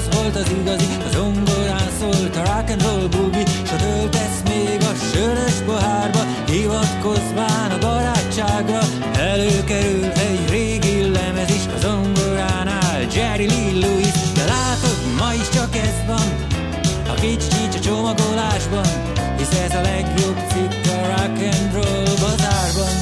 az volt az igazi, a zongorán szólt a rock and roll boogie, s a töltesz még a sörös pohárba, hivatkozván a barátságra. Előkerül egy régi lemez is a zongoránál, Jerry Lee Lewis. De látod, ma is csak ez van, a kics-csics a csomagolásban, hisz ez a legjobb cikk a rock and roll bazárban.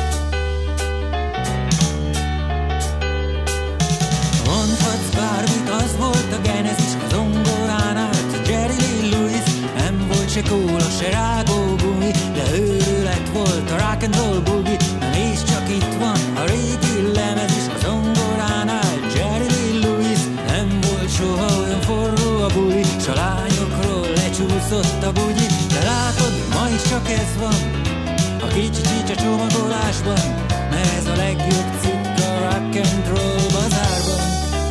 Mondhatsz bármit, az volt a Genesis, a zongorán állt Jerry Lee Lewis. Nem volt se kóla, se rágógumi, de őrület volt a rock and roll boogie. Na nézd, csak itt van a régi lemez is, a zongorán állt Jerry Lee Lewis. Nem volt soha olyan forró a buli, s a lányokról lecsúszott a bugyi. De látod, ma is csak ez van, a kicsi-csics a csomagolásban, mert ez a legjobb cikk a rock and roll bazárban.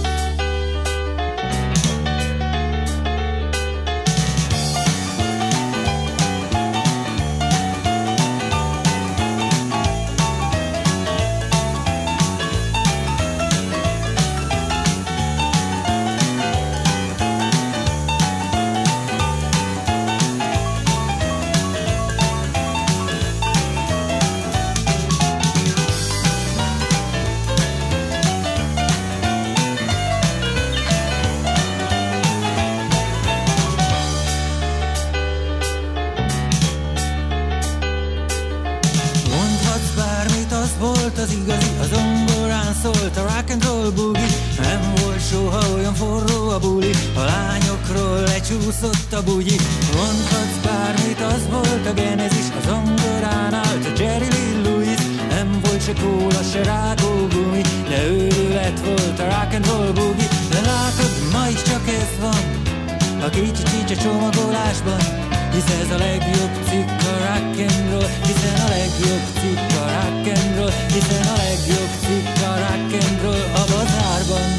Az igazi, a zongorán szólt a rock and roll boogie. Nem volt soha olyan forró a buli, a lányokról lecsúszott a bugyi. Mondhatsz bármit, az volt a Genesis, a zongorán állt a Jerry Lee Lewis. Nem volt se kóla, se rágógumi, de őrület volt a rock and roll boogie. De látod, ma is csak ez van, a kicsi-csics a csomagolásban, hisz ez a legjobb cikk a rock and roll, hiszen a legjobb cikk a rock and roll, hiszen a legjobb cikk a rock and roll a bazárban.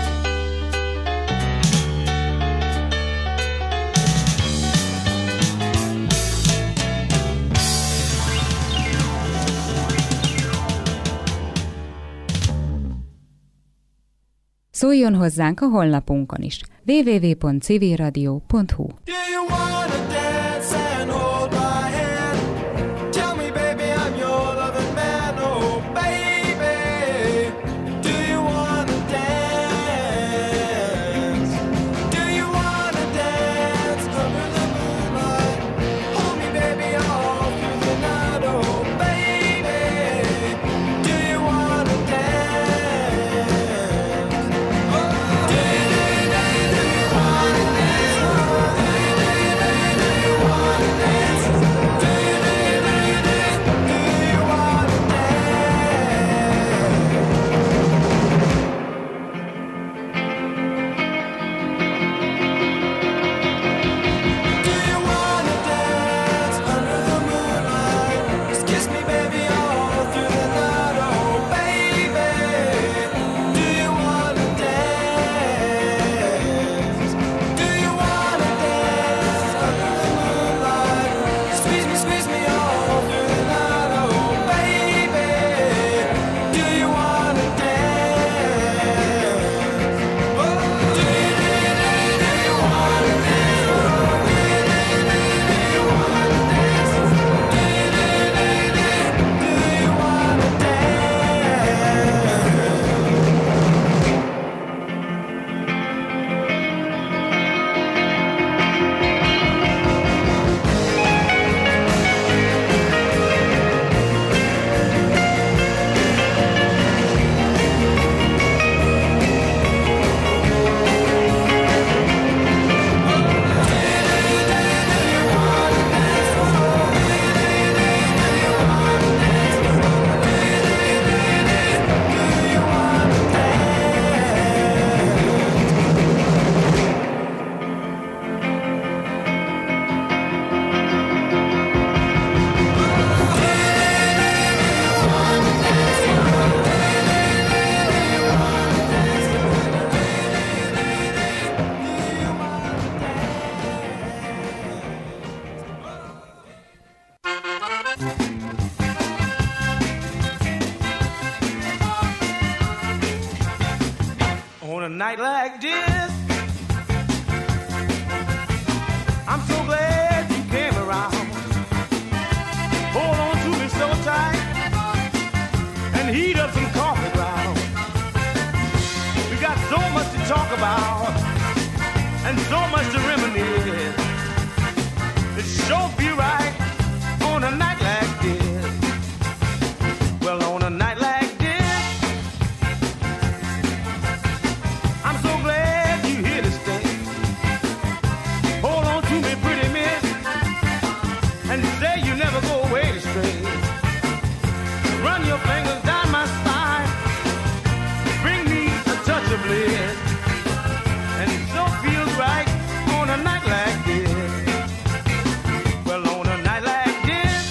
Szóljon hozzánk a honlapunkon is, www.civilradio.hu. On a night like this, I'm so glad you came around. Hold on to me so tight and heat up some coffee ground. We got so much to talk about and so much to reminisce. It sure feel right on a night like this. Well, on a night like this, I'm so glad you're here to stay. Hold on to me, pretty miss, and say you never go away to stray. Run your fingers down my spine, bring me a touch of bliss, and it so feels right on a night like this. Well, on a night like this,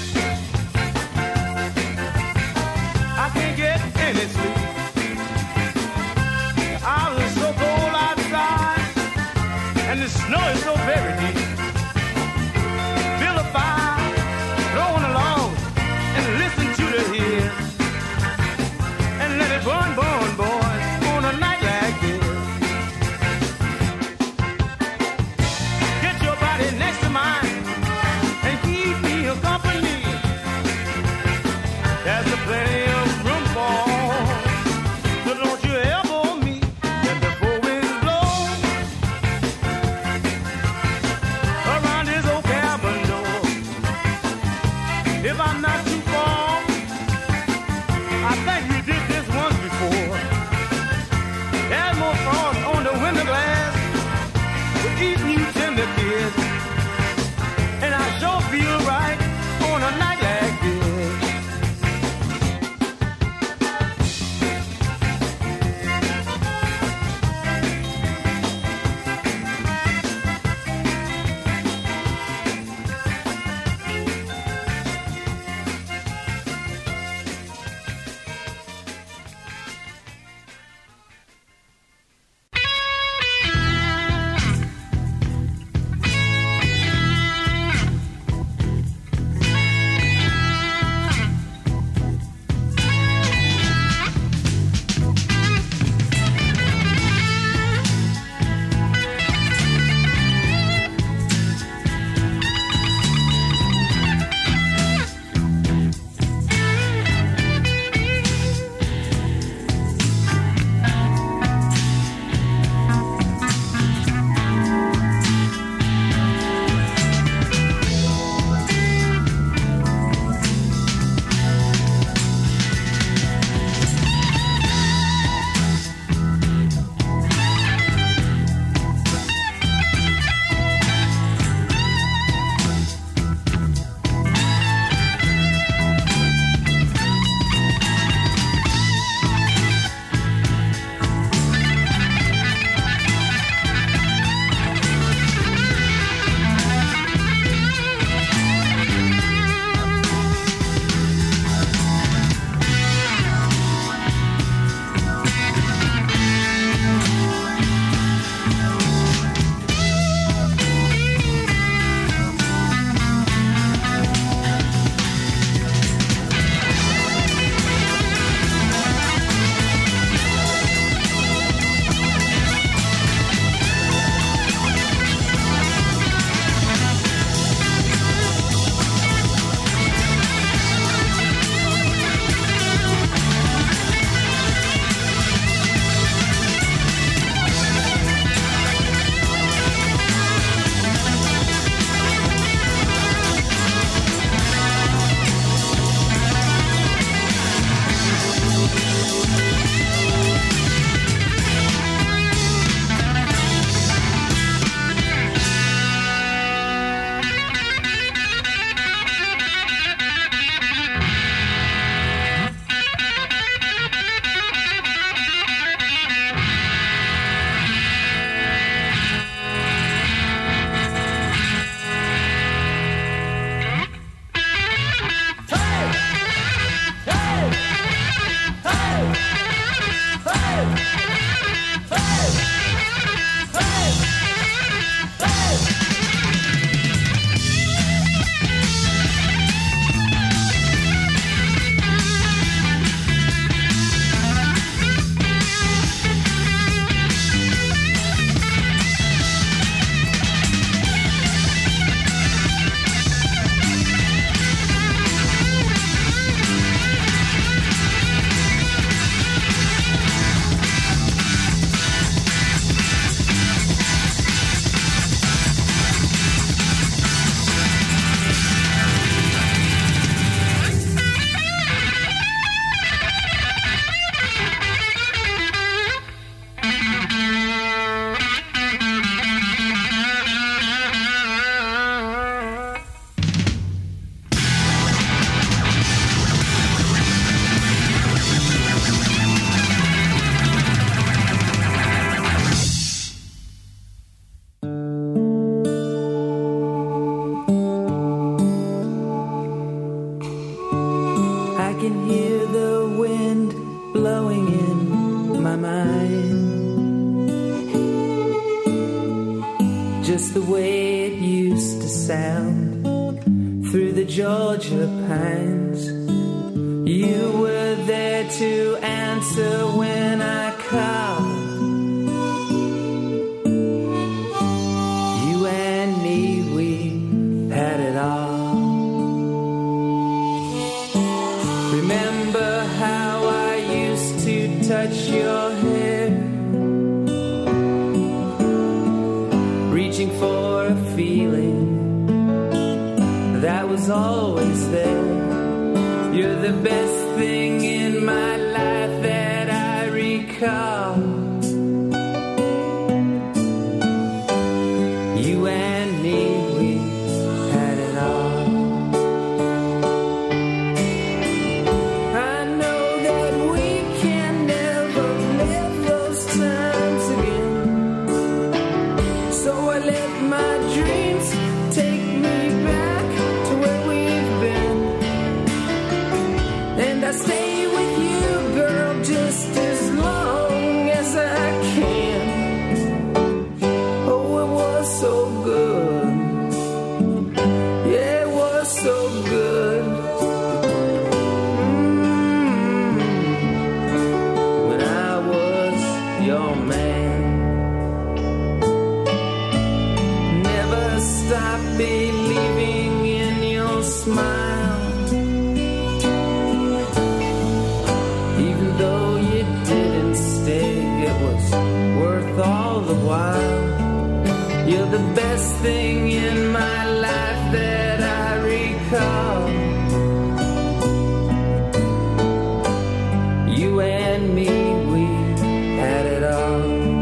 I can't get any sleep. The hours are so cold outside, and the snow is so very deep. Build a fire, throw on a log, and listen to the hiss, and let it burn, burn, boys, on a night like this. Get your body next to mine and keep me a company. There's plenty of room for, so don't you elbow me. Let the four winds blow. just the way it used to sound through the Georgia pines. You were there to answer when I called. You and me, we had it all. Remember how I used to touch your hair, reaching for a feeling that was always there. You're the best thing in my life that I recall. You and me, we had it all. I know that we can never live those times again, so I let my dreams take me back to where we've been. And I stay with you, girl, just as long as I can. Oh, it was so good. Yeah, it was so good. When I was your man. Never stop believing in your smile. Even though you didn't stay, it was worth all the while. You're the best thing in my life that I recall. You and me, we had it all.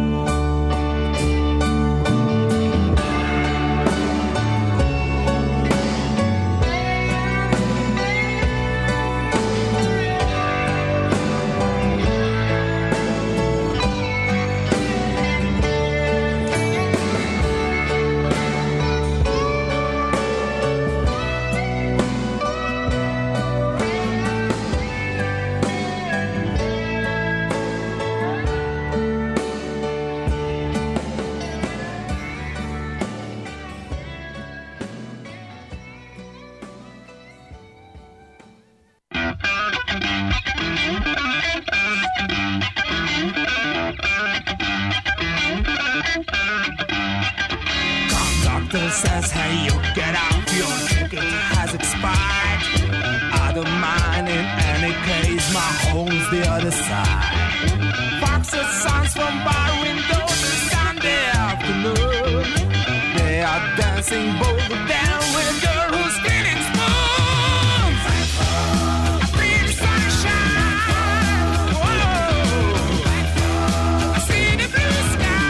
Conductor says, hey, you get out, your ticket has expired. I don't mind in any case, my home's the other side. Foxes sounds from bar windows Sunday afternoon. They are dancing both of them with a girl who's cleaning spoons. I feel the sunshine, whoa. I see the blue sky.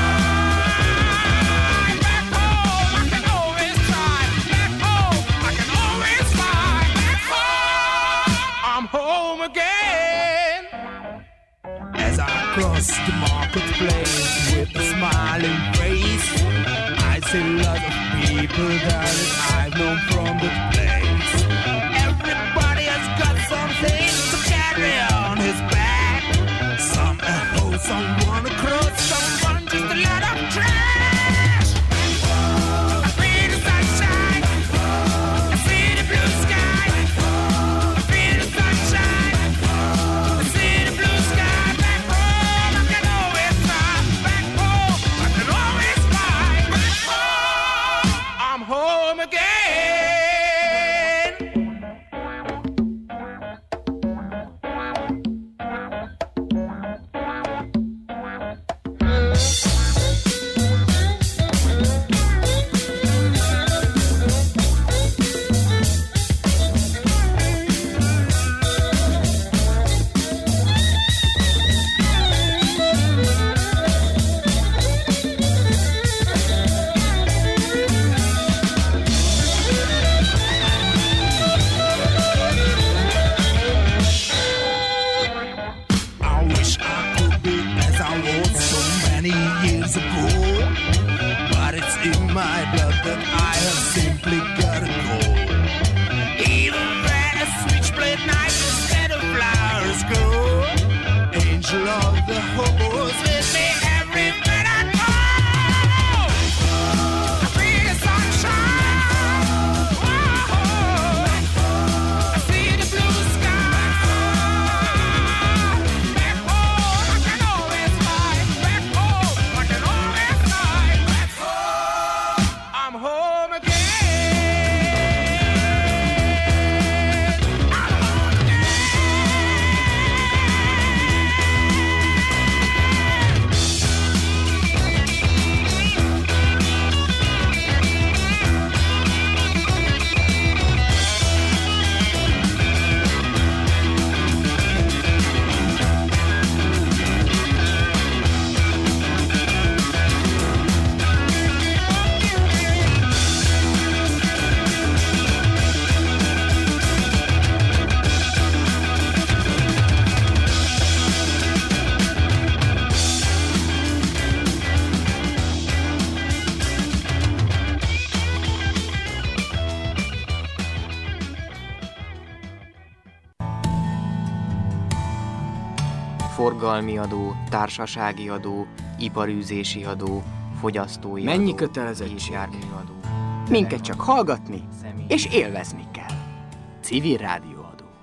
Back home, I can always try. Back home, I can always fly. Back home, I'm home again. As I cross the marketplace with a smiling face, I see lots of people that I've known from the place. Everybody has got something to carry on his back. Some a hoe, someone a cross, someone just a lot of trash. I feel the sunshine, I see the blue sky. I feel the sunshine, I see the blue sky. Back home, I can always fly. Back home, I can always fly. Back home, I'm home again. I wish I could be as I was so many years ago, but it's in my blood that I have simply gotta go. Even when a switchblade knife instead of flowers grow, angel of the hobos with me everywhere I go. forgalmi adó, társasági adó, iparűzési adó, fogyasztói Mennyi adó, kötelezettség? járműadó. Minket csak hallgatni és élvezni kell. Civil rádióadó.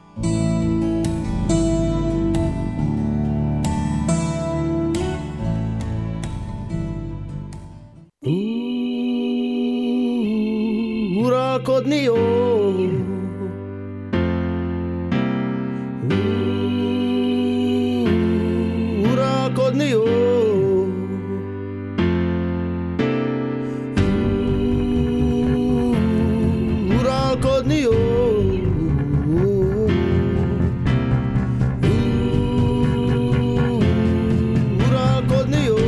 Uralkodni jó. Uralkodni jó. Uralkodni jó. Uralkodni jó.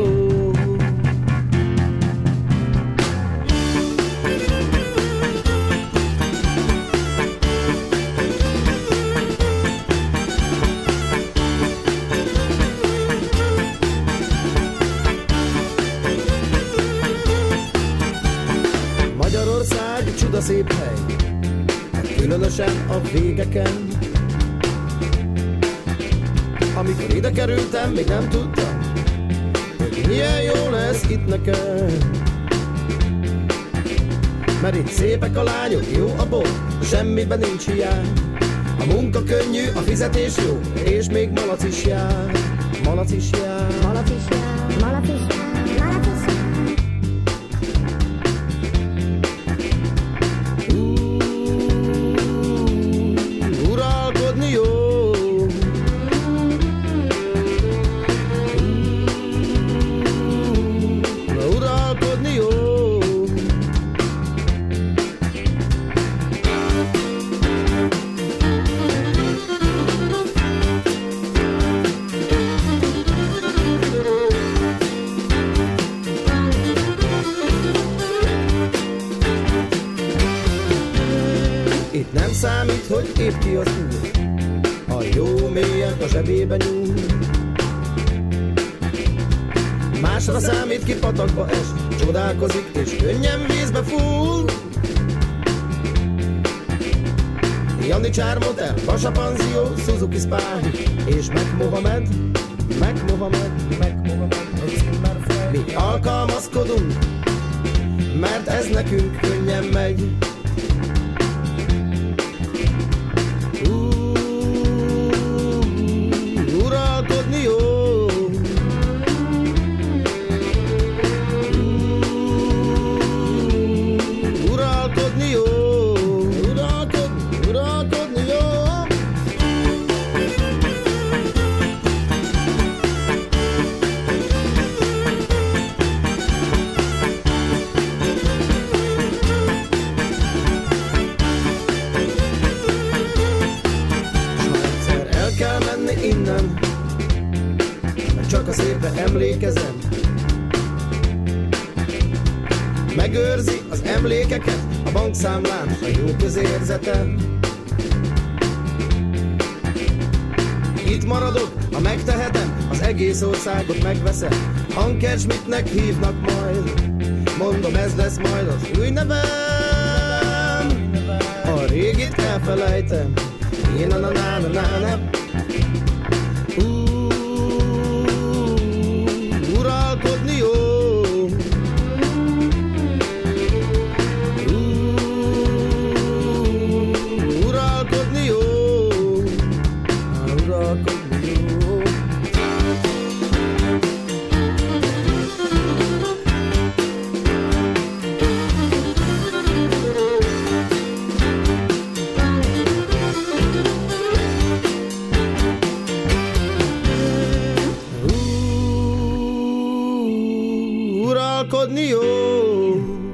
Magyarország csuda szép hely, különösen a végeken. Amikor ide kerültem, még nem tudtam, hogy milyen jó lesz itt nekem. Mert itt szépek a lányok, jó a bor, semmiben nincs hiány. A munka könnyű, a fizetés jó, és még malac is jár. Malac is jár. Malac is jár. Malac is jár. Malac is jár. Uralkodni jó. Uralkodni jó. Itt nem számít, hogy épp ki az úr, a jó mélyen a zsebébe nyúl. Másra számít, ki patakba es, csodálkozik és könnyen vízbe full. Jannicsár Motel, Vasa Panzió, Suzuki Spáhi és Mac Mohamed. Egy cimmerfej. Mi alkalmazkodunk, mert ez nekünk könnyen megy. Uralkodni jó. Uralkodni jó. Uralkodni jó. Kell menni innen, mert csak a szépre emlékezem. Megőrzi az emlékeket a bankszámlán, a jó közérzetem. Itt maradok, ha megtehetem, az egész országot megveszem. Anker Schmidtnek hívnak majd, mondom, ez lesz majd az új nevem. A régit elfelejtem, én a na-na-na-na-na. Uralkodni jó. Uralkodni jó. Uralkodni jó. Uralkodni jó.